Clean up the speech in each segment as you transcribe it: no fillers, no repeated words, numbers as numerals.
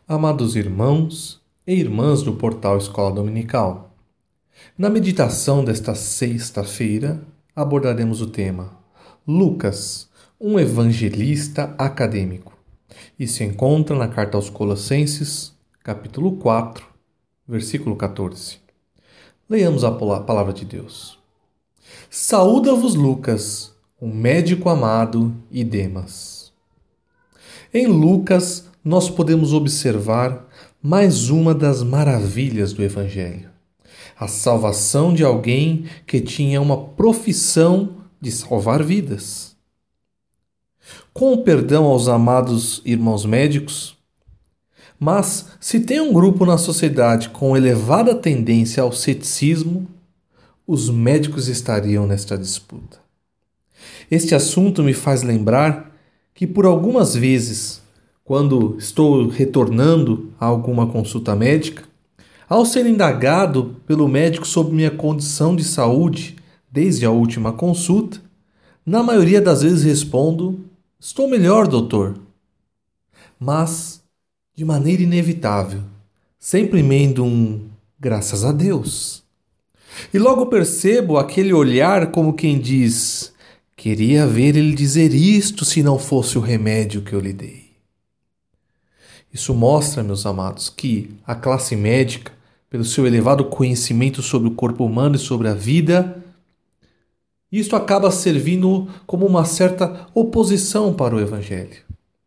Amados irmãos e irmãs do portal Escola Dominical, na meditação desta sexta-feira abordaremos o tema Lucas, um evangelista acadêmico, e se encontra na carta aos Colossenses, capítulo 4, versículo 14. Leiamos a palavra de Deus. Saúda-vos Lucas, um médico amado, e Demas. Em Lucas, nós podemos observar mais uma das maravilhas do Evangelho: a salvação de alguém que tinha uma profissão de salvar vidas. Com o perdão aos amados irmãos médicos, mas se tem um grupo na sociedade com elevada tendência ao ceticismo, os médicos estariam nesta disputa. Este assunto me faz lembrar que por algumas vezes, quando estou retornando a alguma consulta médica, ao ser indagado pelo médico sobre minha condição de saúde desde a última consulta, na maioria das vezes respondo: estou melhor, doutor. Mas, de maneira inevitável, sempre emendo graças a Deus. E logo percebo aquele olhar como quem diz: queria ver ele dizer isto se não fosse o remédio que eu lhe dei. Isso mostra, meus amados, que a classe médica, pelo seu elevado conhecimento sobre o corpo humano e sobre a vida, isto acaba servindo como uma certa oposição para o Evangelho.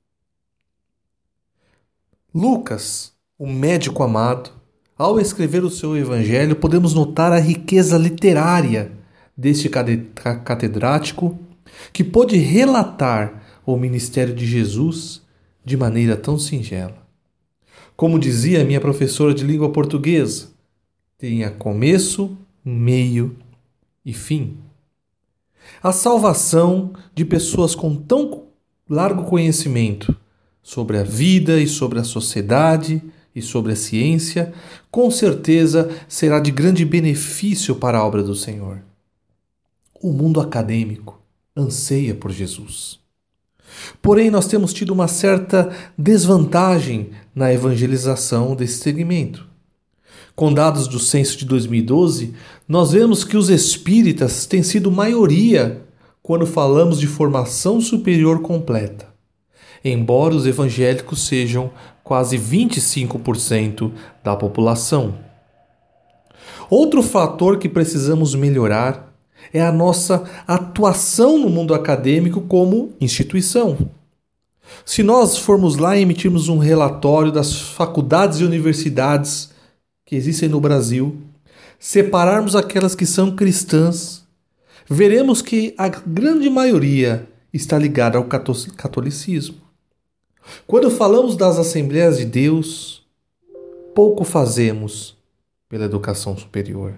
Lucas, o médico amado, ao escrever o seu Evangelho, podemos notar a riqueza literária deste catedrático que pôde relatar o ministério de Jesus de maneira tão singela. Como dizia minha professora de língua portuguesa, tenha começo, meio e fim. A salvação de pessoas com tão largo conhecimento sobre a vida e sobre a sociedade e sobre a ciência, com certeza será de grande benefício para a obra do Senhor. O mundo acadêmico anseia por Jesus. Porém, nós temos tido uma certa desvantagem na evangelização desse segmento. Com dados do censo de 2012, nós vemos que os espíritas têm sido maioria quando falamos de formação superior completa, embora os evangélicos sejam quase 25% da população. Outro fator que precisamos melhorar é a nossa atuação no mundo acadêmico como instituição. Se nós formos lá e emitirmos um relatório das faculdades e universidades que existem no Brasil, separarmos aquelas que são cristãs, veremos que a grande maioria está ligada ao catolicismo. Quando falamos das Assembleias de Deus, pouco fazemos pela educação superior.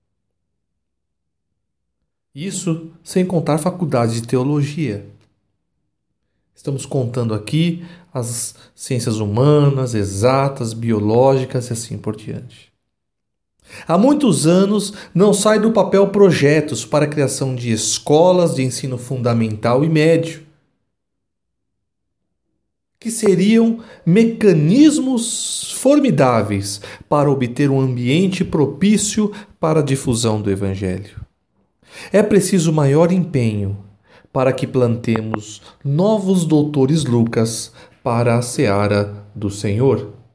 Isso sem contar faculdades de teologia. Estamos contando aqui as ciências humanas, exatas, biológicas e assim por diante. Há muitos anos não sai do papel projetos para a criação de escolas de ensino fundamental e médio, que seriam mecanismos formidáveis para obter um ambiente propício para a difusão do Evangelho. É preciso maior empenho para que plantemos novos doutores Lucas para a seara do Senhor.